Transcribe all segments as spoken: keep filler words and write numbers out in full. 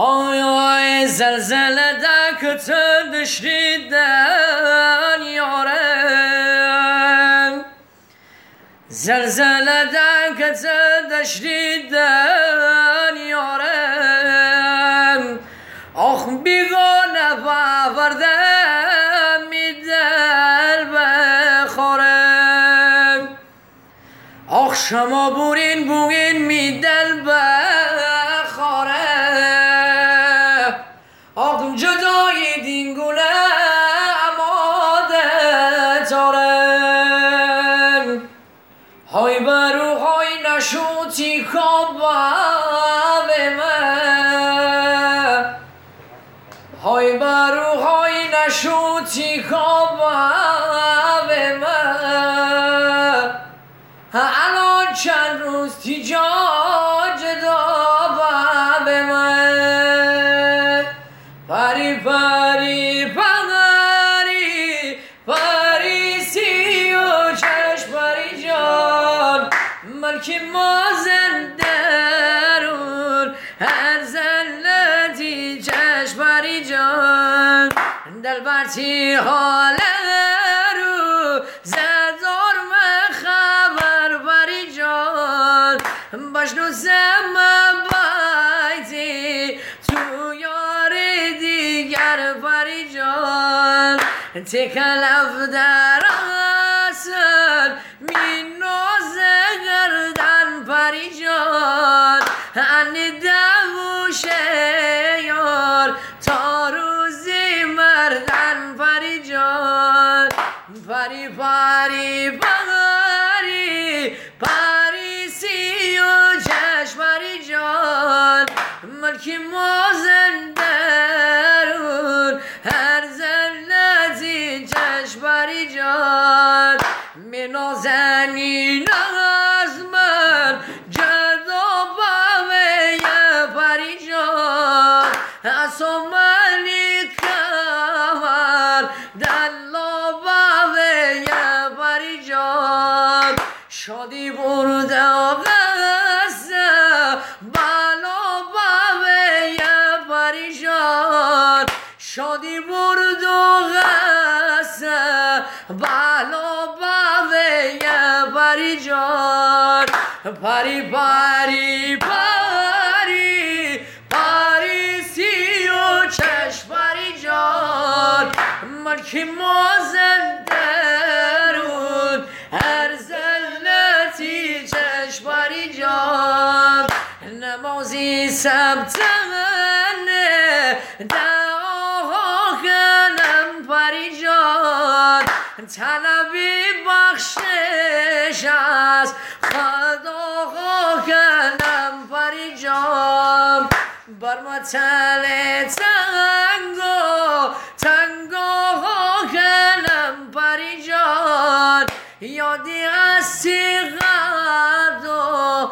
آی آی زلزله ده کتر دشریدن یارم زلزله ده کتر دشریدن یارم آخ بیگانه باوردم می دل بخورم آخ شما بورین بوین می دل بخورم آخ جدای دینگونه اماده تارم های برو های نشوتی کابه من های برو های نشوتی کابه من الان چند روز تیجا جدا به من پری پری پری پری سی و چشم پری جان ملکی ما زندرون هر زلتی چشم پری جان دل برتی حاله رو زدار خبر پری جان بشنو زمان بایدی تو یار دیگر پری جان تکلف در اصل می نازه گردن پری جان انی دوشه یار تا روزی مردن پری جان پری پری پری پری سی و چشم پری جان ملکی مازندرون هر زلتی چشم پری جان می نازنین از من جدا باوه پری جان اصلا ملی کمر دلا باوه پری جان شادی برده آغازه بالا باوه پری جان شادی برد و غصه بالا باوه پری جان پری پری پری پری سی و چشم پری جان ملکی مازندرون هر زلتی چشم پری جان نمازی سبتنه دعاها کنم پری جان طلبی بخشش از خداها کنم پری جان بر ما تل تنگو تنگوها کنم پری جان یادی از سیغد و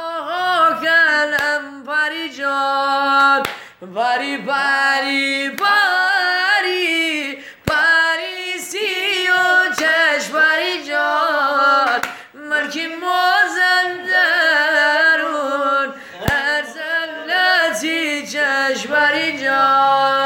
بالاها کنم پری جان پری پری پری